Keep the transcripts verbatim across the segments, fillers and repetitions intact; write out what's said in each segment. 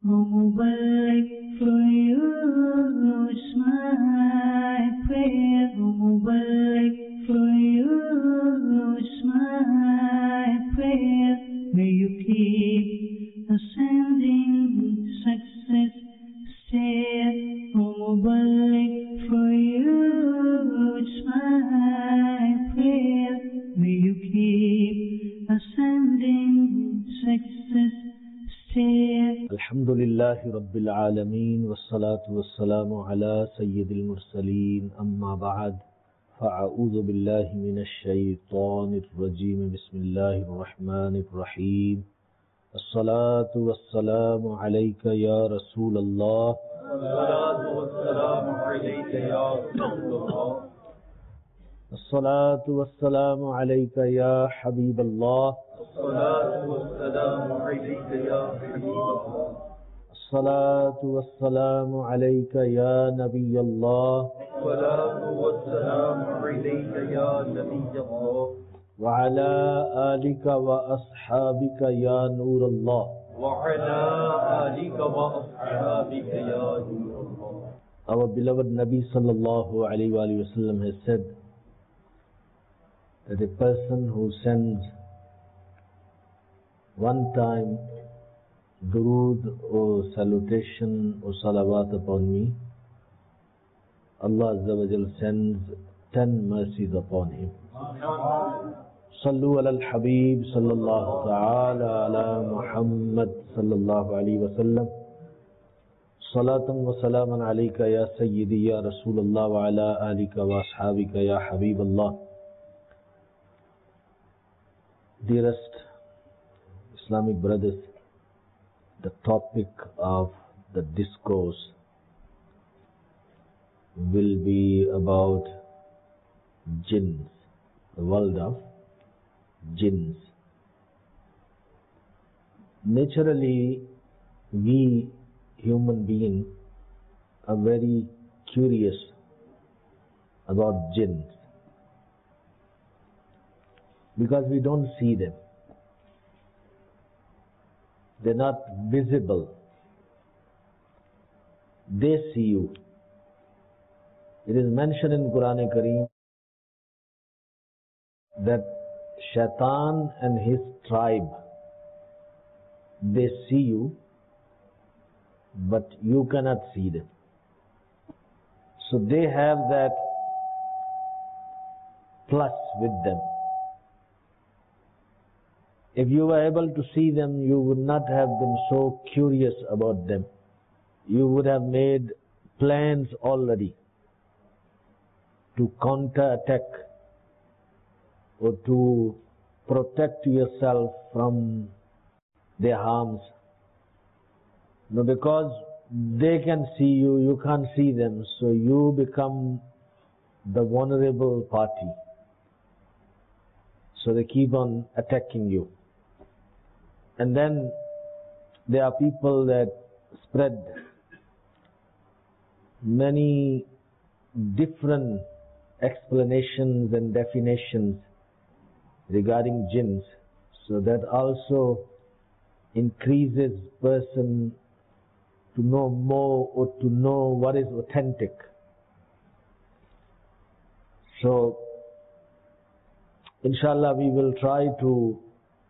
Mubarak for you is my prayer. Mubarak for you is my prayer. May you keep ascending success stair. Mubarak for you is my prayer. May you keep ascending success stair. Alhamdulillahi Rabbil Alameen, wassalatu wassalamu ala Sayyidil Mursaleen, amma ba'd, fa'a'udhu billahi minash shaytanir rajeem, bismillahir rahmanir rahim. As-salatu wassalamu alayka ya Rasulallah. As-salatu wassalamu alayka ya Rasulallah. As-salatu wassalamu alayka ya Habiballah. الصلاة والسلام عليك يا حبيب الله. الصلاة والسلام عليك يا نبي الله. الصلاة والسلام عليك يا نبي الله. وعلى آلك وأصحابك يا نور الله. وعلى آلك وأصحابك يا نور الله. Our beloved Nabi sallallahu alayhi wa sallam has said that a person who sends one time durood or salutation or salawat upon me, Allah Azza wa Jal sends ten mercies upon him. Sallu ala al-Habib sallallahu ta'ala ala Muhammad sallallahu alayhi wa sallam. Salatan wa salaman alayka ya Sayyidi ya Rasulullah wa ala alika wa ashabika ya Habib Allah. Dearest Islamic brothers, the topic of the discourse will be about jinns, the world of jinns. Naturally, we human beings are very curious about jinns because we don't see them. They're not visible. They see you. It is mentioned in Quran Kareem that Shaitan and his tribe, they see you, but you cannot see them. So they have that plus with them. If you were able to see them, you would not have been so curious about them. You would have made plans already to counterattack or to protect yourself from their harms. No, because they can see you, you can't see them, so you become the vulnerable party. So they keep on attacking you. And then there are people that spread many different explanations and definitions regarding jinns. So that also increases person to know more or to know what is authentic. So, inshallah, we will try to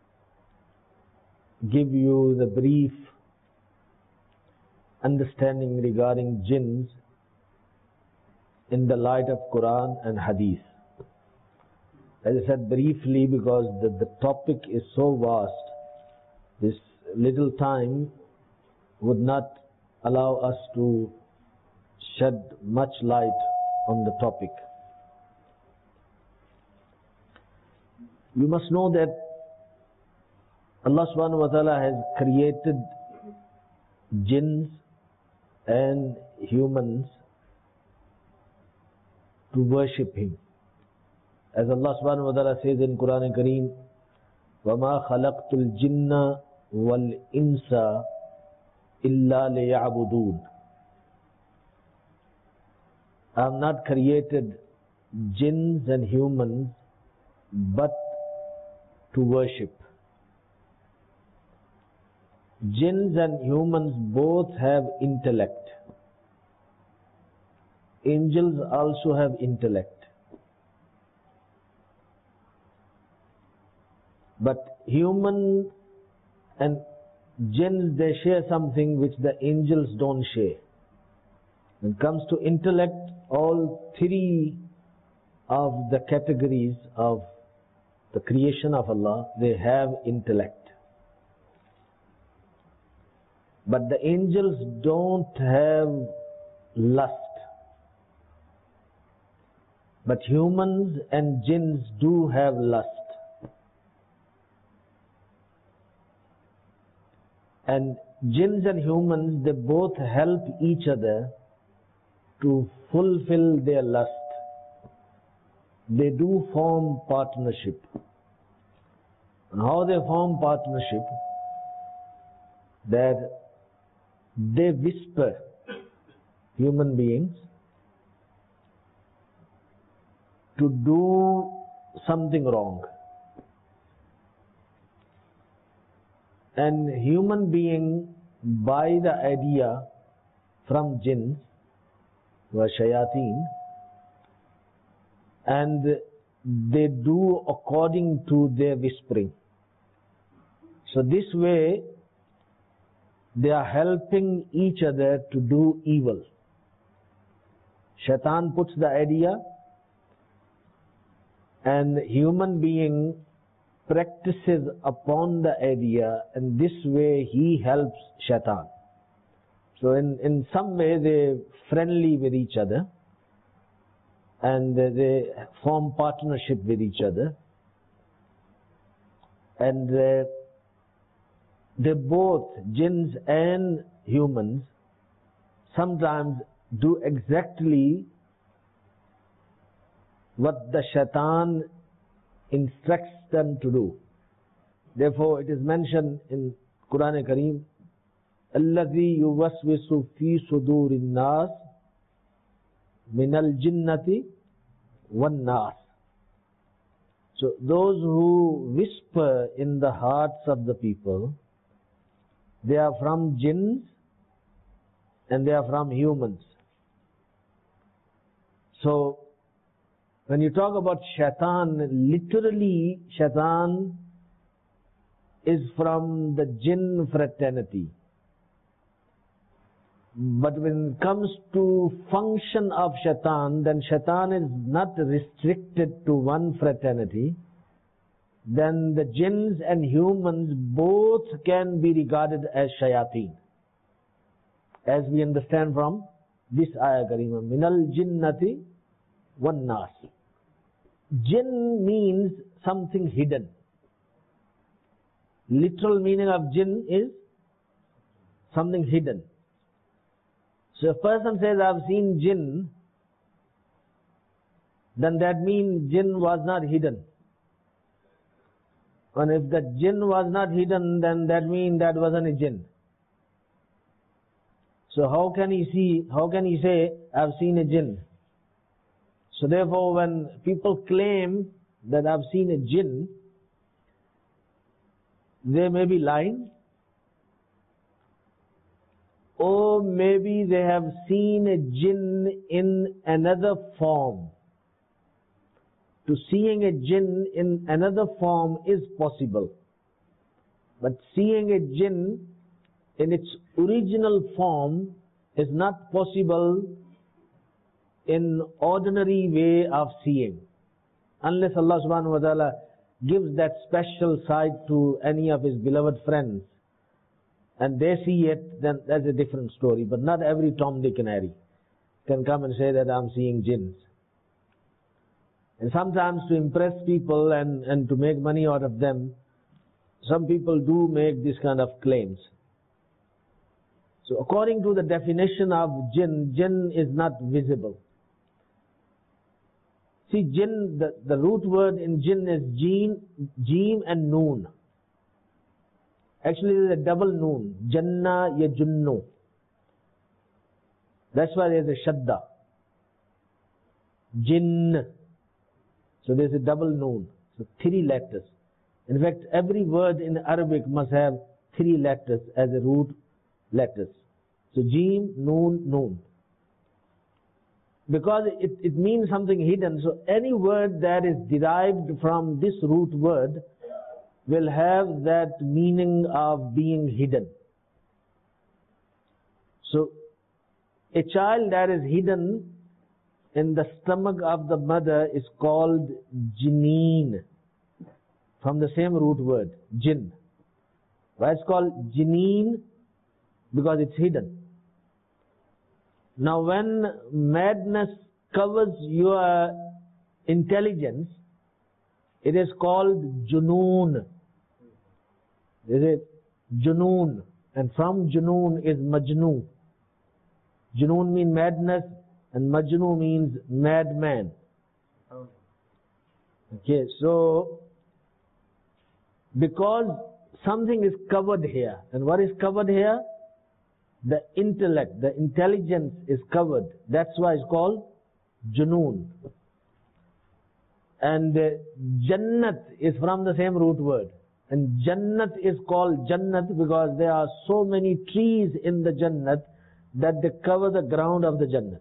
give you the brief understanding regarding jinns in the light of Quran and Hadith. As I said briefly, because the, the topic is so vast, this little time would not allow us to shed much light on the topic. You must know that Allah subhanahu wa ta'ala has created jinns and humans to worship Him. As Allah subhanahu wa ta'ala says in Quran Kareem, وَمَا خَلَقْتُ الْجِنَّ وَالْإِنسَ إِلَّا لِيَعْبُدُونَ. I have not created jinns and humans but to worship. Jinns and humans both have intellect. Angels also have intellect. But human and jinns, they share something which the angels don't share. When it comes to intellect, all three of the categories of the creation of Allah, they have intellect. But the angels don't have lust. But humans and jinns do have lust. And jinns and humans, they both help each other to fulfill their lust. They do form partnership. And how they form partnership? That they whisper, human beings, to do something wrong. And human being buy the idea from jinns, wa shayateen, and they do according to their whispering. So this way, they are helping each other to do evil. Shaitan puts the idea, and human being practices upon the idea, and this way he helps Shaitan. So in, in some way they friendly with each other, and they form partnership with each other, and they, they both, jinns and humans, sometimes do exactly what the Shaitan instructs them to do. Therefore, it is mentioned in Quran Kareem, الَّذِي يُوَسْوِسُ فِي صُدُورِ النَّاسِ مِنَ الْجِنَّةِ وَالنَّاسِ. So, those who whisper in the hearts of the people, they are from jinns and they are from humans. So, when you talk about Shaitan, literally Shaitan is from the jinn fraternity. But when it comes to function of Shaitan, then Shaitan is not restricted to one fraternity. Then the jinns and humans both can be regarded as shayateen. As we understand from this ayah karima, minal jinnati wan nas. Jinn means something hidden. Literal meaning of jinn is something hidden. So if a person says, I've seen jinn, then that means jinn was not hidden. And if the jinn was not hidden, then that means that wasn't a jinn. So how can he see, how can he say, I've seen a jinn? So therefore, when people claim that I've seen a jinn, they may be lying, or maybe they have seen a jinn in another form. To seeing a jinn in another form is possible. But seeing a jinn in its original form is not possible in ordinary way of seeing. Unless Allah subhanahu wa ta'ala gives that special sight to any of His beloved friends, and they see it, then that's a different story. But not every Tom, Dick and Harry can come and say that I'm seeing jinns. And sometimes to impress people and, and to make money out of them, some people do make this kind of claims. So according to the definition of jinn, jinn is not visible. See, jinn, the, the root word in jinn is jeen, jeem and noon. Actually, there's a double noon. Janna yajunnu. That's why there's a shadda. Jinn. So there's a double noon. So three letters. In fact, every word in Arabic must have three letters as a root letters. So Jim, Noon, Noon. Because it, it means something hidden, so any word that is derived from this root word will have that meaning of being hidden. So a child that is hidden in the stomach of the mother is called Jineen, from the same root word, Jinn. Why it's called Jineen? Because it's hidden. Now when madness covers your intelligence, it is called Junoon. Is it? Junoon. And from Junoon is Majnun. Junoon means madness and Majnun means madman. Okay, so because something is covered here, and what is covered here? The intellect, the intelligence is covered. That's why it's called Junoon. And uh, Jannat is from the same root word. And Jannat is called Jannat because there are so many trees in the Jannat that they cover the ground of the Jannat.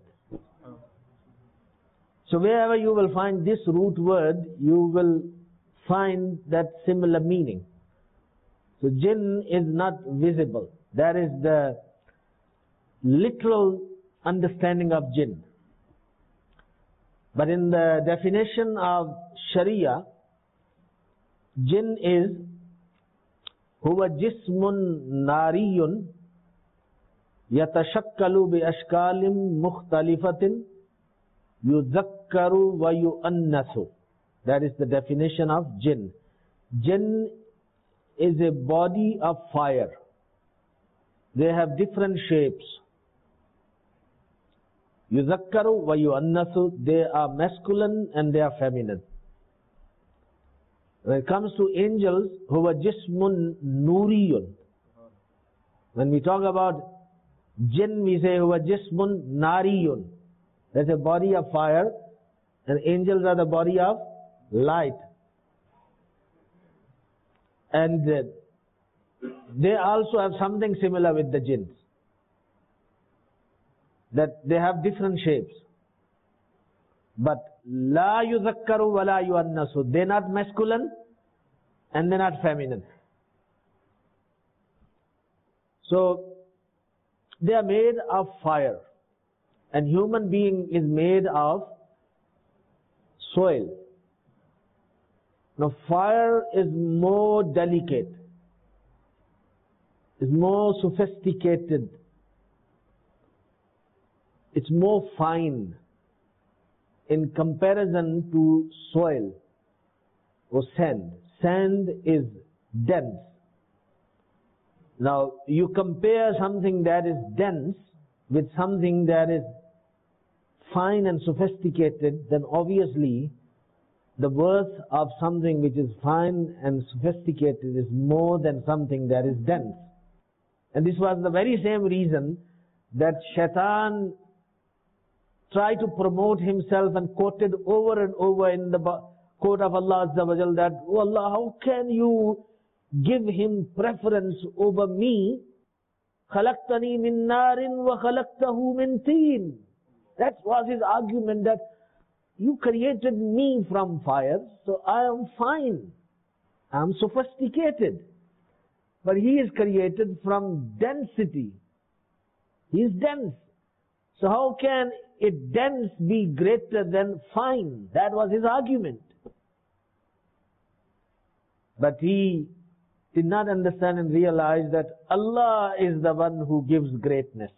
So wherever you will find this root word, you will find that similar meaning. So Jinn is not visible. That is the literal understanding of Jinn. But in the definition of Sharia, Jinn is huwa jismun nariyun yatashakkalu bi ashkalim mukhtalifatin yudhakkaru wa yu'annasu. That is the definition of Jinn. Jinn is a body of fire. They have different shapes. Yudhakkaru wa yu'annasu. They are masculine and they are feminine. When it comes to angels, huwa jismun nuriyun. When we talk about jinn, we say huwa jismun nariyun. That's a body of fire, and angels are the body of light. And uh, they also have something similar with the jinns, that they have different shapes. But la yudhakkaru wa la yu'annasu. They're not masculine and they're not feminine. So they are made of fire, and human being is made of soil. Now fire is more delicate, is more sophisticated, it's more fine in comparison to soil or sand. Sand is dense. Now you compare something that is dense with something that is fine and sophisticated, then obviously the worth of something which is fine and sophisticated is more than something that is dense. And this was the very same reason that Shaitan tried to promote himself and quoted over and over in the quote of Allah Azza wa Jal that, oh Allah, how can you give him preference over me? خَلَقْتَنِي مِن نَارٍ وَخَلَقْتَهُ مِن طِينٍ. That was his argument, that you created me from fire, so I am fine, I am sophisticated. But he is created from density. He is dense. So how can a dense be greater than fine? That was his argument. But he did not understand and realize that Allah is the one who gives greatness.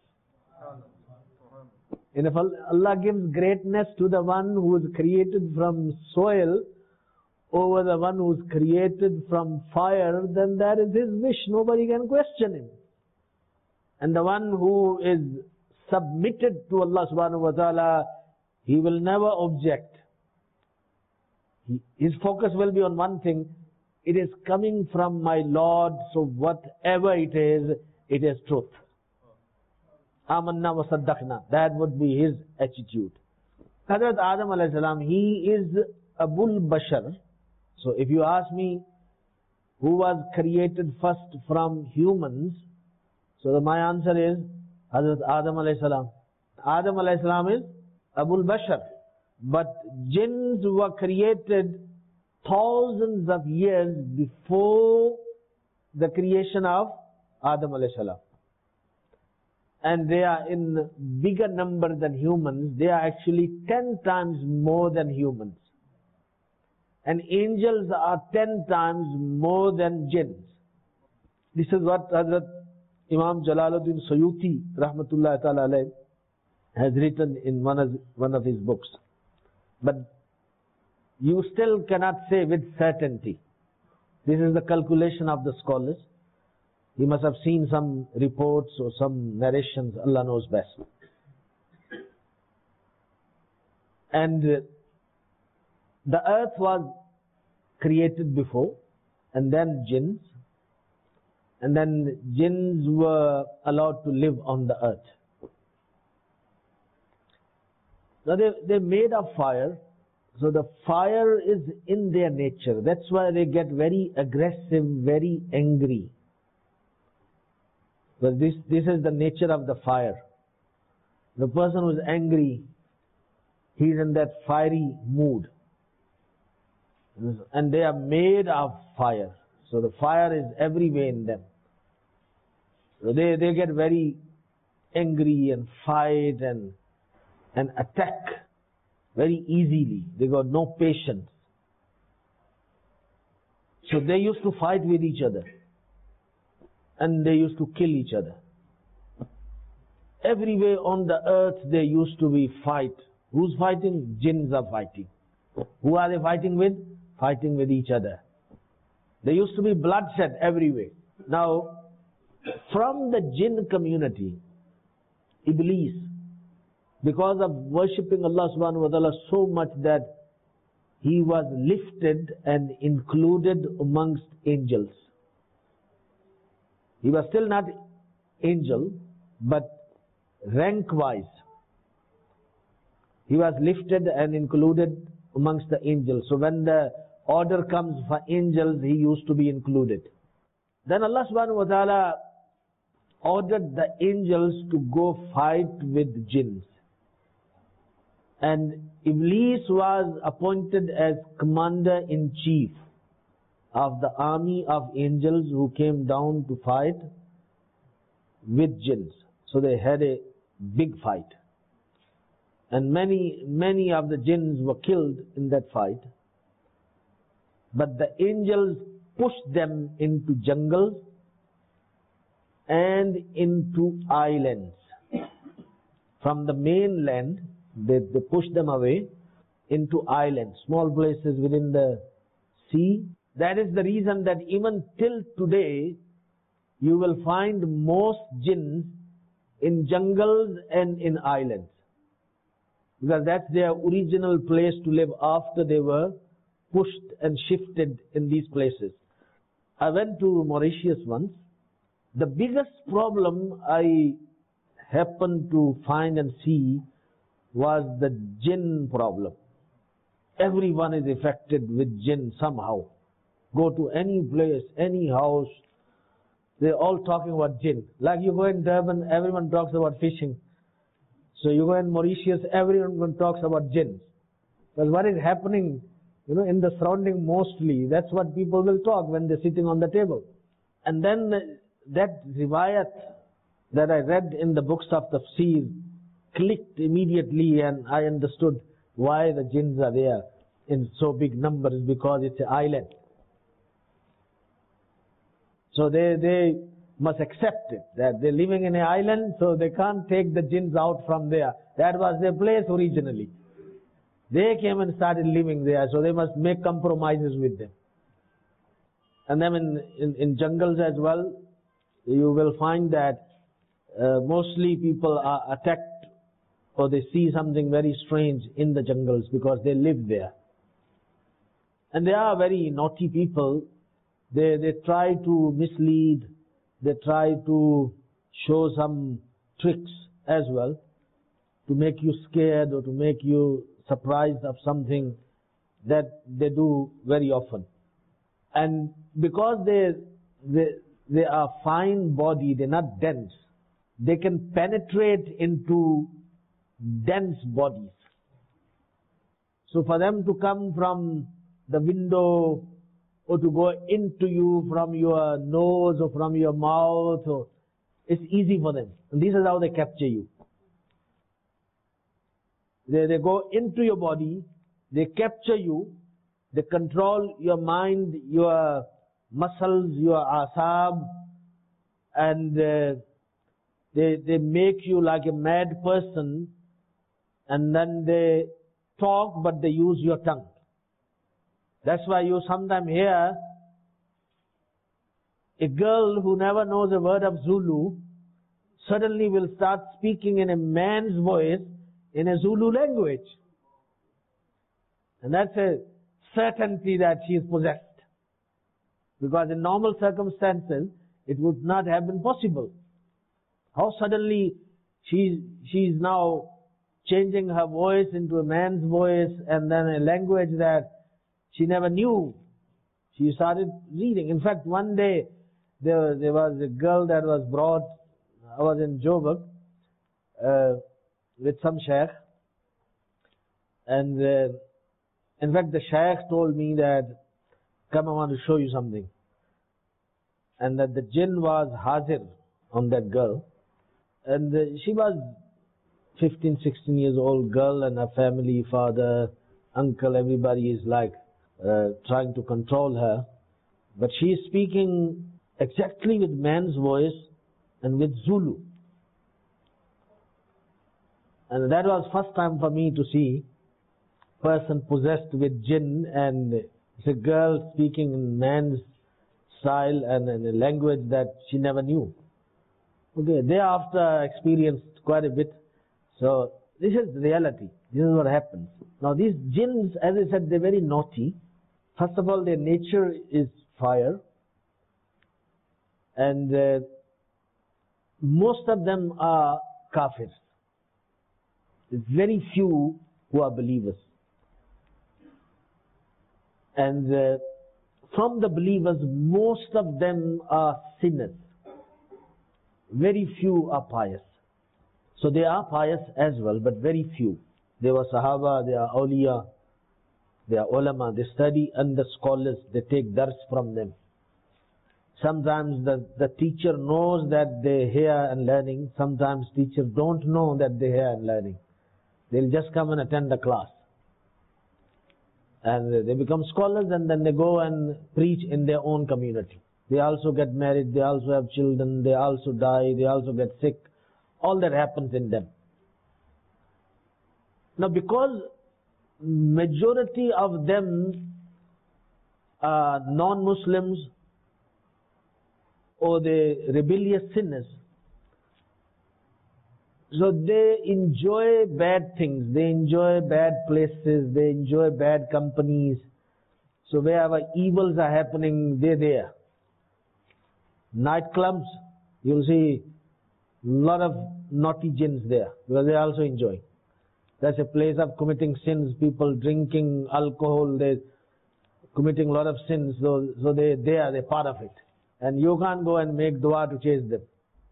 And if Allah gives greatness to the one who is created from soil over the one who is created from fire, then that is his wish. Nobody can question him. And the one who is submitted to Allah subhanahu wa ta'ala, he will never object. He, his focus will be on one thing: it is coming from my Lord, so whatever it is, it is truth. Amanna wa saddaqna. That would be his attitude. Hazrat Adam alayhi salam, he is Abul Bashar. So if you ask me, who was created first from humans? So my answer is Hazrat Adam alayhi salam. Adam alayhi salam is Abul Bashar. But jinns were created thousands of years before the creation of Adam alayhi salam. And they are in bigger number than humans. They are actually ten times more than humans. And angels are ten times more than jinns. This is what Hazrat Imam Jalaluddin Suyuti rahmatullahi ta'ala alayh has written in one of, one of his books. But you still cannot say with certainty. This is the calculation of the scholars. He must have seen some reports or some narrations, Allah knows best. And uh, the earth was created before, and then jinns, and then jinns were allowed to live on the earth. Now they, they're made of fire, so the fire is in their nature. That's why they get very aggressive, very angry. But this, this is the nature of the fire. The person who is angry, he's in that fiery mood. And they are made of fire. So the fire is everywhere in them. So they, they get very angry and fight and, and attack very easily. They got no patience. So they used to fight with each other. And they used to kill each other. Everywhere on the earth there used to be fight. Who's fighting? Jinns are fighting. Who are they fighting with? Fighting with each other. There used to be bloodshed everywhere. Now, from the jinn community, Iblis, because of worshipping Allah subhanahu wa ta'ala so much that he was lifted and included amongst angels. He was still not angel, but rank-wise, he was lifted and included amongst the angels. So when the order comes for angels, he used to be included. Then Allah subhanahu wa ta'ala ordered the angels to go fight with jinns. And Iblis was appointed as commander-in-chief of the army of angels who came down to fight with jinns. So they had a big fight. And many, many of the jinns were killed in that fight. But the angels pushed them into jungles and into islands. From the mainland, they, they pushed them away into islands, small places within the sea. That is the reason that even till today, you will find most jinns in jungles and in islands. Because that's their original place to live after they were pushed and shifted in these places. I went to Mauritius once. The biggest problem I happened to find and see was the jinn problem. Everyone is affected with jinn somehow. Go to any place, any house, they're all talking about jinn. Like you go in Durban, everyone talks about fishing. So you go in Mauritius, everyone talks about jinns. Because what is happening, you know, in the surrounding mostly, that's what people will talk when they're sitting on the table. And then that riwayat that I read in the books of Tafsir clicked immediately, and I understood why the jinns are there in so big numbers, because it's an island. So they, they must accept it, that they're living in an island, so they can't take the jinns out from there. That was their place originally. They came and started living there, so they must make compromises with them. And then in, in, in jungles as well, you will find that uh, mostly people are attacked or they see something very strange in the jungles because they live there. And they are very naughty people. They, they try to mislead, they try to show some tricks as well to make you scared or to make you surprised of something that they do very often. And because they, they, they are fine body, they're not dense, they can penetrate into dense bodies. So for them to come from the window or to go into you from your nose or from your mouth, or, it's easy for them. And this is how they capture you. They, they go into your body, they capture you, they control your mind, your muscles, your asab, and uh, they, they make you like a mad person, and then they talk, but they use your tongue. That's why you sometimes hear a girl who never knows a word of Zulu suddenly will start speaking in a man's voice in a Zulu language. And that's a certainty that she is possessed. Because in normal circumstances, it would not have been possible. How suddenly she she's now changing her voice into a man's voice, and then a language that she never knew. She started reading. In fact, one day there, there was a girl that was brought. I was in Joburg uh, with some sheikh, and uh, in fact the sheikh told me that, come, I want to show you something. And that the jinn was hazir on that girl, and uh, she was fifteen, sixteen years old girl, and her family, father, uncle, everybody is like uh, trying to control her. But she is speaking exactly with man's voice and with Zulu. And that was first time for me to see person possessed with jinn, and it's a girl speaking in man's style and in a language that she never knew. Okay, thereafter I experienced quite a bit. So this is reality. This is what happens. Now these jinns, as I said, they're very naughty. First of all, their nature is fire. And uh, most of them are kafirs. There's very few who are believers. And uh, from the believers, most of them are sinners. Very few are pious. So they are pious as well, but very few. They were Sahaba, they are awliya, they are ulama, they study under scholars, they take dars from them. Sometimes the, the teacher knows that they hear and learning, sometimes teachers don't know that they hear and learning. They'll just come and attend the class. And they become scholars, and then they go and preach in their own community. They also get married, they also have children, they also die, they also get sick. All that happens in them. Now because majority of them are non-Muslims or the rebellious sinners, so they enjoy bad things, they enjoy bad places, they enjoy bad companies. So wherever evils are happening, they're there. Nightclubs, you'll see a lot of naughty jinns there, because they also enjoy. That's a place of committing sins, people drinking alcohol, they're committing a lot of sins, so, so they, they are, they're part of it. And you can't go and make dua to chase them.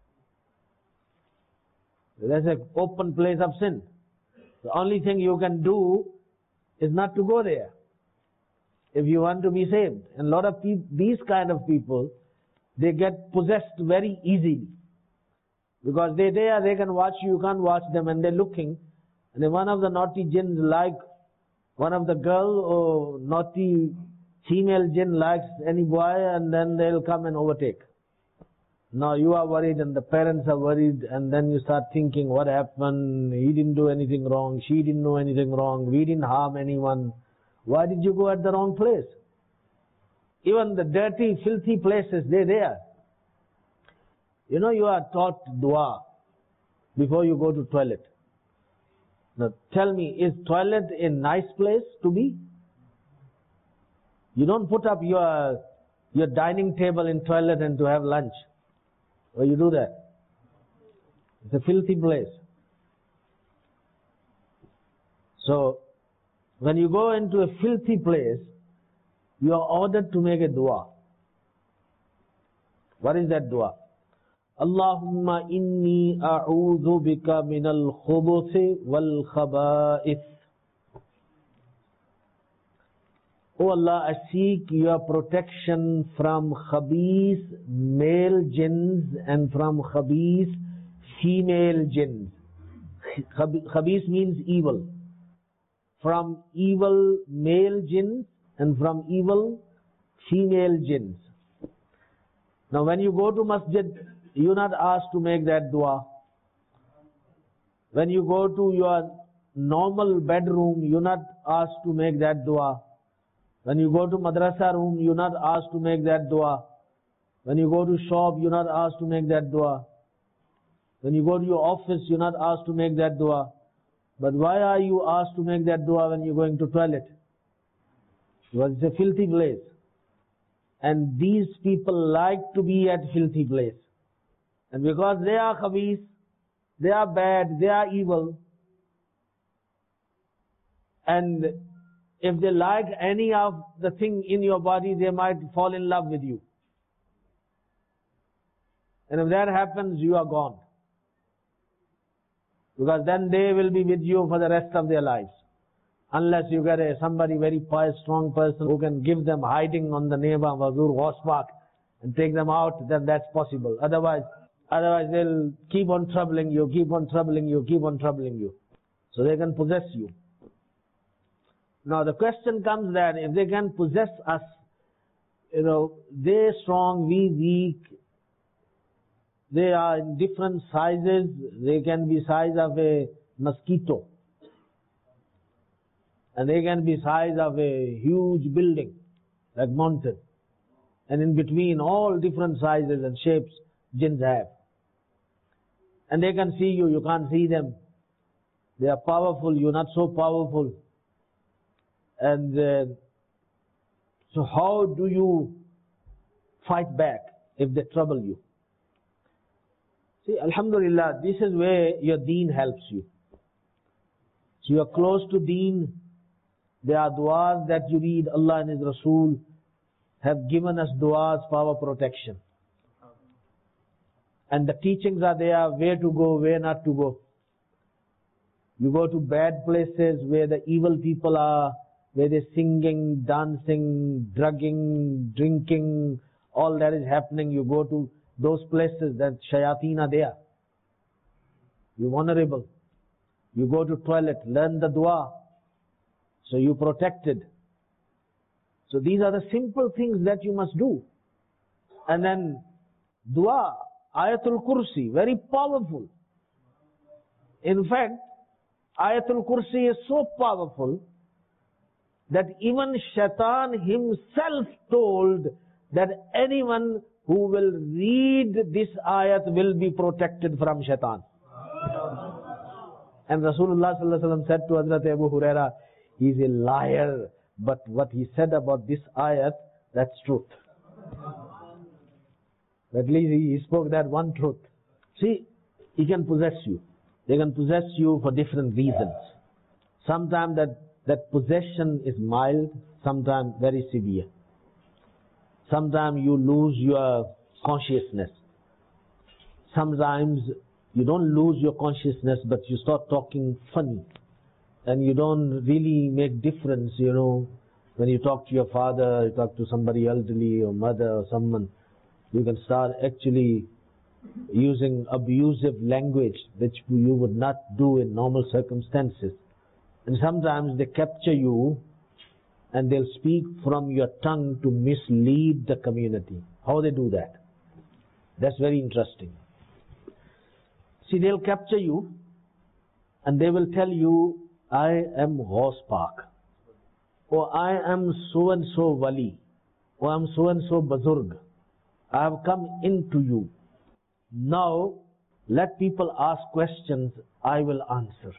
That's an open place of sin. The only thing you can do is not to go there if you want to be saved. And a lot of people, these kind of people, they get possessed very easily. Because they're there, they can watch you, you can't watch them, and they're looking. And if one of the naughty jinns like one of the girl, or naughty female jinn likes any boy, and then they'll come and overtake. Now you are worried and the parents are worried, and then you start thinking, what happened? He didn't do anything wrong, she didn't do anything wrong, we didn't harm anyone. Why did you go at the wrong place? Even the dirty, filthy places, they're there. You know, you are taught dua before you go to toilet. Now tell me, is toilet a nice place to be? You don't put up your, your dining table in toilet and to have lunch. Or you do that. It's a filthy place. So, when you go into a filthy place, you are ordered to make a dua. What is that dua? Allahumma inni a'udhu bika minal khubuthi wal khaba'ith. O Allah, I seek your protection from khabith male jinns and from khabith female jinns. Khabith means evil. From evil male jinns and from evil female jinns. Now when you go to masjid, you're not asked to make that dua. When you go to your normal bedroom, you're not asked to make that dua. When you go to madrasa room, you're not asked to make that dua. When you go to shop, you're not asked to make that dua. When you go to your office, you're not asked to make that dua. But why are you asked to make that dua when you're going to toilet? Because it's a filthy place. And these people like to be at filthy place. And because they are khabith, they are bad, they are evil. And if they like any of the thing in your body, they might fall in love with you. And if that happens, you are gone. Because then they will be with you for the rest of their lives. Unless you get a, somebody very pious, strong person who can give them hiding on the neighbor of Hazur horse park and take them out, then that's possible. Otherwise, otherwise they'll keep on troubling you, keep on troubling you, keep on troubling you. So they can possess you. Now the question comes that if they can possess us, you know, they strong, we weak, they are in different sizes, they can be size of a mosquito. And they can be size of a huge building, like mountain. And in between, all different sizes and shapes, jinns have. And they can see you, you can't see them. They are powerful, you're not so powerful. And uh, so how do you fight back if they trouble you? See, alhamdulillah, this is where your deen helps you. So you are close to deen. There are du'as that you read. Allah and His Rasul have given us du'as for our protection. And the teachings are there, where to go, where not to go. You go to bad places where the evil people are, where they're singing, dancing, drugging, drinking, all that is happening. You go to those places that shayateen are there. You're vulnerable. You go to toilet, learn the dua. So you're protected. So these are the simple things that you must do. And then dua, Ayatul Kursi, very powerful. In fact, Ayatul Kursi is so powerful that even Shaitan himself told that anyone who will read this ayat will be protected from Shaitan. And Rasulullah sallallahu alaihi wasallam said to Hazrat Abu Huraira, he's a liar, but what he said about this ayat, that's truth. At least he spoke that one truth. See, he can possess you. They can possess you for different reasons. Sometimes that, that possession is mild, sometimes very severe. Sometimes you lose your consciousness. Sometimes you don't lose your consciousness, but you start talking funny. And you don't really make difference, you know, when you talk to your father, you talk to somebody elderly or mother or someone, you can start actually using abusive language which you would not do in normal circumstances. And sometimes they capture you and they'll speak from your tongue to mislead the community. How they do that? That's very interesting. See, they'll capture you and they will tell you, I am Horse Park, or I am so and so Wali, or I am so and so Bazurg. I have come into you. Now, let people ask questions, I will answer.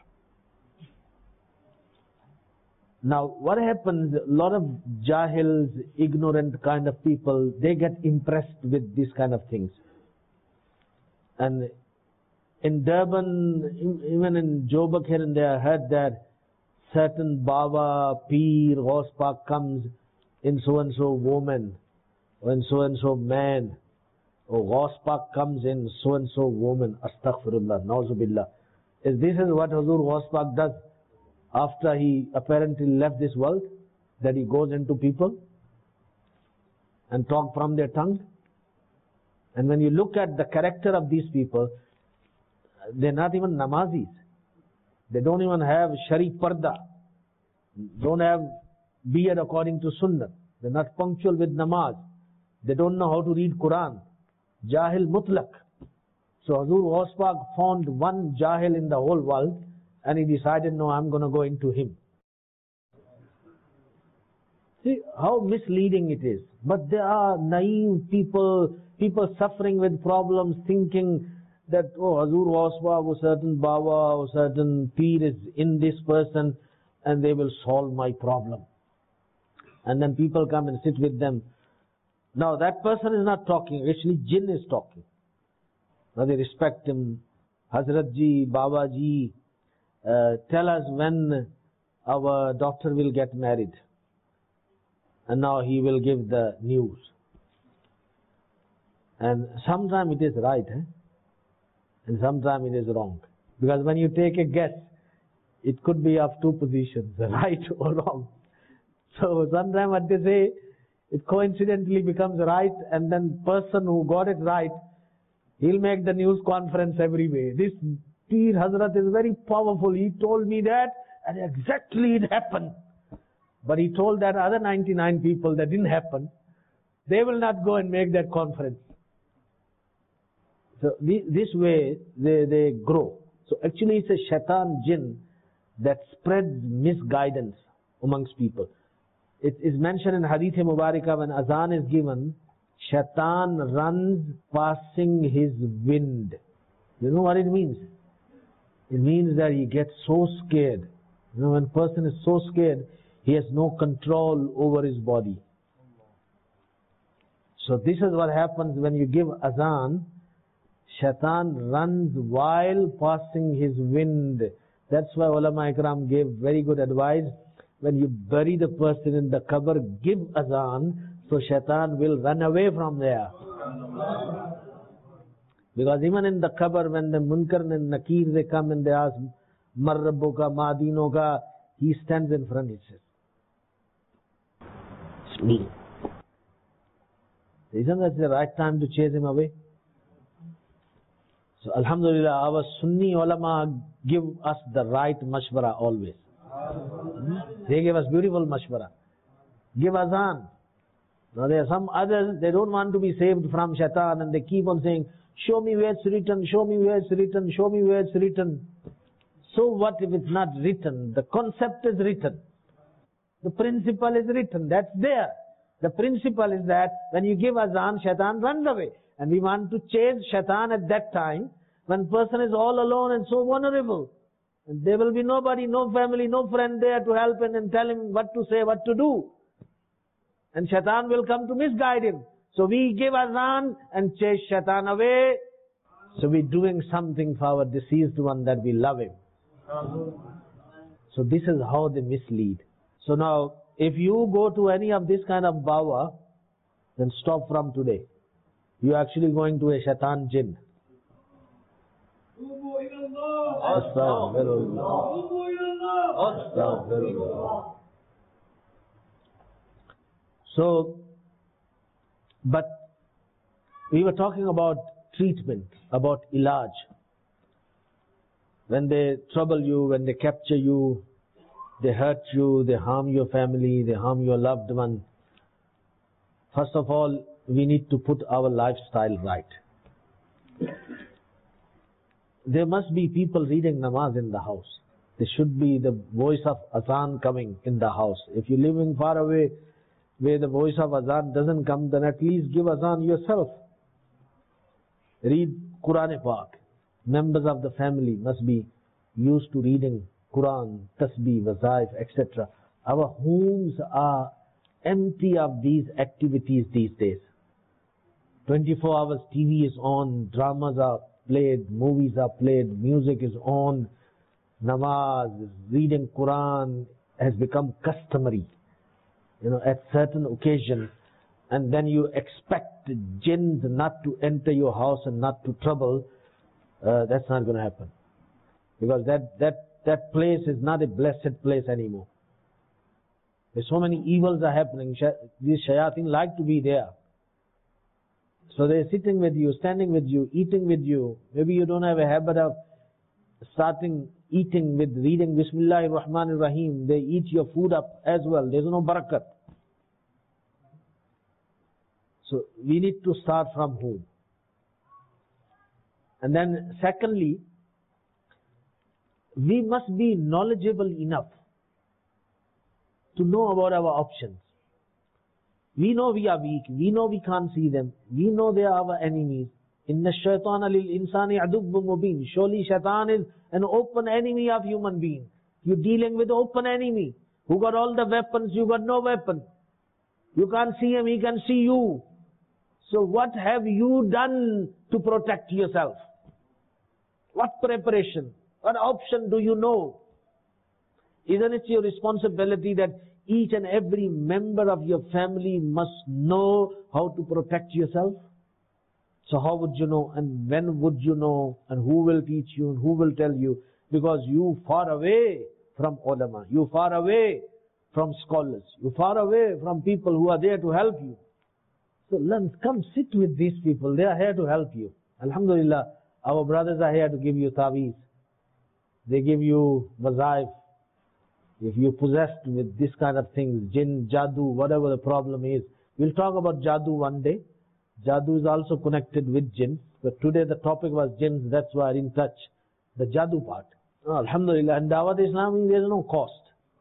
Now, what happens, a lot of jahils, ignorant kind of people, they get impressed with these kind of things. And in Durban, even in Joburg here and there, I heard that certain Baba, Peer, Horse Park comes in so and so woman, or in so and so man. oh, Ghaus Pak comes in so and so woman, astaghfirullah, nauzubillah. Is this is what Hazur Ghaus Pak does after he apparently left this world? That he goes into people and talk from their tongue? And when you look at the character of these people, they're not even namazis. They don't even have shari parda. Don't have beard according to sunnah. They're not punctual with namaz. They don't know how to read Quran. Jahil mutlaq. So Hazur Ghaus Pak found one Jahil in the whole world and he decided, no, I'm going to go into him. See how misleading it is. But there are naive people, people suffering with problems, thinking that, oh, Hazur Ghaus Pak or certain Baba or certain Peer is in this person and they will solve my problem. And then people come and sit with them. Now that person is not talking, actually jinn is talking. Now they respect him. Hazrat Ji, Baba Ji, uh, tell us when our daughter will get married. And now he will give the news. And sometimes it is right, eh? And sometimes it is wrong. Because when you take a guess, it could be of two positions, right or wrong. So sometimes what they say, it coincidentally becomes right, and then person who got it right, he'll make the news conference everywhere. This Peer Hazrat is very powerful. He told me that, and exactly it happened. But he told that other ninety-nine people that didn't happen. They will not go and make that conference. So this way they, they grow. So actually it's a shaitan jinn that spreads misguidance amongst people. It is mentioned in Hadith Mubarakah when azan is given, shaitan runs passing his wind. You know what it means? It means that he gets so scared. You know, when a person is so scared, he has no control over his body. So this is what happens when you give azan. Shaitan runs while passing his wind. That's why ulama ikram gave very good advice. When you bury the person in the qabr, give azan, so shaitan will run away from there. Because even in the qabr, when the munkar and nakir, they come and they ask, Mar Rabbuka, Ma Dinuka, he stands in front and says, it's me. Isn't that the right time to chase him away? So Alhamdulillah, our Sunni ulama give us the right mashwara always. They give us beautiful mashwara. Give azan. Now there are some others, they don't want to be saved from shaitan and they keep on saying, show me where it's written, show me where it's written, show me where it's written. So what if it's not written? The concept is written. The principle is written. That's there. The principle is that when you give azan, shaitan runs away. And we want to chase shaitan at that time when person is all alone and so vulnerable. And there will be nobody, no family, no friend there to help him and tell him what to say, what to do. And shaitan will come to misguide him. So we give azan and chase shaitan away. So we're doing something for our deceased one that we love him. So this is how they mislead. So now, if you go to any of this kind of bawa, then stop from today. You're actually going to a shaitan jinn. So, but we were talking about treatment, about ilaj. When they trouble you, when they capture you, they hurt you, they harm your family, they harm your loved one. First of all, we need to put our lifestyle right. There must be people reading namaz in the house. There should be the voice of azan coming in the house. If you're living far away where the voice of azan doesn't come, then at least give azan yourself. Read Quran Pak. Members of the family must be used to reading Quran, Tasbih, Wazaif, et cetera. Our homes are empty of these activities these days. twenty-four hours T V is on, dramas are played, movies are played, music is on, namaz, reading Quran has become customary. You know, at certain occasion, and then you expect jinns not to enter your house and not to trouble, uh, that's not going to happen. Because that, that, that place is not a blessed place anymore. There's so many evils are happening. These shayateen like to be there. So they're sitting with you, standing with you, eating with you. Maybe you don't have a habit of starting eating with reading Bismillahir Rahmanir Rahim. They eat your food up as well. There's no barakat. So we need to start from home. And then secondly, we must be knowledgeable enough to know about our options. We know we are weak. We know we can't see them. We know they are our enemies. Inna shaitana lil insani adubbun mubin. Surely shaitan is an open enemy of human being. You're dealing with open enemy who got all the weapons, you got no weapon. You can't see him, he can see you. So what have you done to protect yourself? What preparation? What option do you know? Isn't it your responsibility that each and every member of your family must know how to protect yourself? So how would you know, and when would you know, and who will teach you, and who will tell you? Because you far away from ulama, you far away from scholars, you far away from people who are there to help you. So learn, come sit with these people, they are here to help you. Alhamdulillah, our brothers are here to give you taweez. They give you wazaif. If you're possessed with this kind of things, jinn, jadoo, whatever the problem is. We'll talk about jadoo one day. Jadoo is also connected with jinn. But today the topic was jinns, that's why I didn't touch the jadoo part. Oh, Alhamdulillah, in Dawat Islami there's no cost.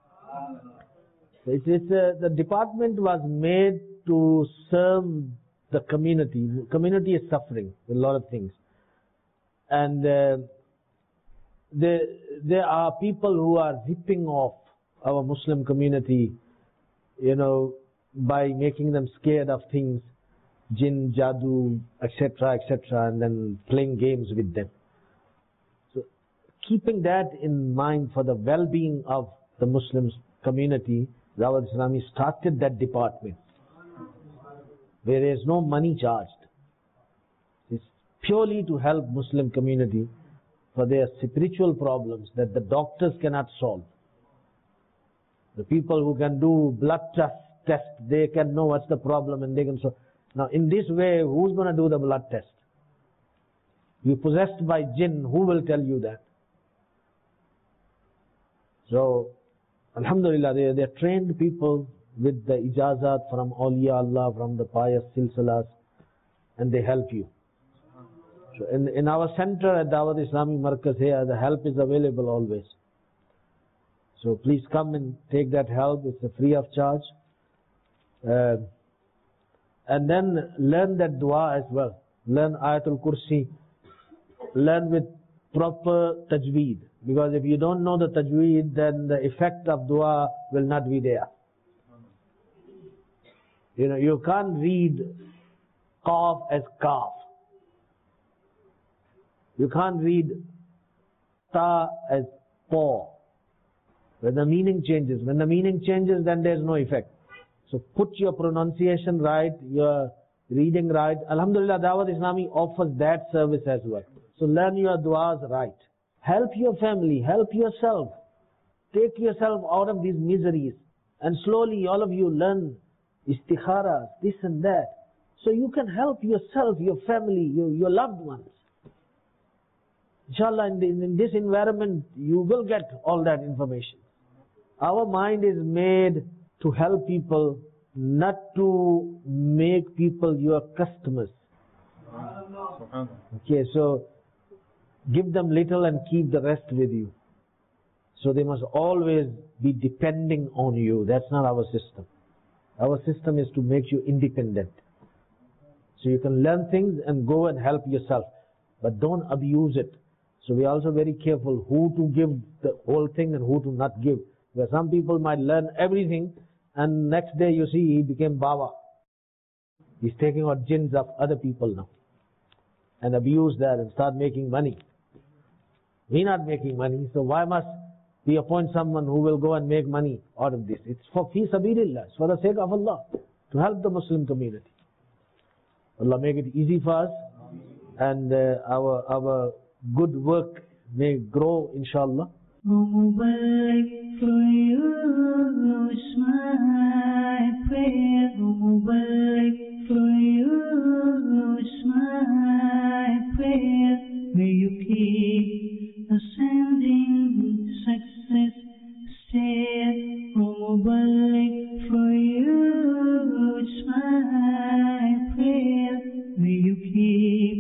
It's, it's, uh, the department was made to serve the community. The community is suffering with a lot of things. And uh, there, there are people who are ripping off our Muslim community, you know, by making them scared of things, jinn, jadoo, et cetera, et cetera, and then playing games with them. So, keeping that in mind for the well-being of the Muslim community, Dawat Islami started that department, where there is no money charged. It's purely to help Muslim community for their spiritual problems that the doctors cannot solve. The people who can do blood test, test, they can know what's the problem and they can solve. Now in this way, who's going to do the blood test? You're possessed by jinn, who will tell you that? So, Alhamdulillah, they, they're trained people with the ijazat from awliya Allah, from the pious silsilas, and they help you. So in, in our center at Dawat Islami Markaz here, the help is available always. So please come and take that help. It's a free of charge. Uh, and then learn that dua as well. Learn Ayatul Kursi. Learn with proper tajweed. Because if you don't know the tajweed, then the effect of dua will not be there. You know, you can't read qaf as kaf. You can't read ta as pa. When the meaning changes. When the meaning changes, then there's no effect. So put your pronunciation right, your reading right. Alhamdulillah, Dawat Islami offers that service as well. So learn your du'as right. Help your family, help yourself. Take yourself out of these miseries. And slowly all of you learn istikharas, this and that. So you can help yourself, your family, your, your loved ones. Inshallah, in, the, in this environment, you will get all that information. Our mind is made to help people, not to make people your customers. Okay, so give them little and keep the rest with you. So they must always be depending on you. That's not our system. Our system is to make you independent. So you can learn things and go and help yourself. But don't abuse it. So we are also very careful who to give the whole thing and who to not give. Where some people might learn everything and next day you see he became Baba. He's taking out jinns of other people now. And abuse that and start making money. We're not making money, so why must we appoint someone who will go and make money out of this? It's for fi sabilillah, it's for the sake of Allah. to help the Muslim community. Allah make it easy for us, and uh, our our good work may grow, inshallah. Mubarak for you is my prayer. Mubarak for you is my prayer. May you keep ascending success stair. Mubarak for you is my prayer. May you keep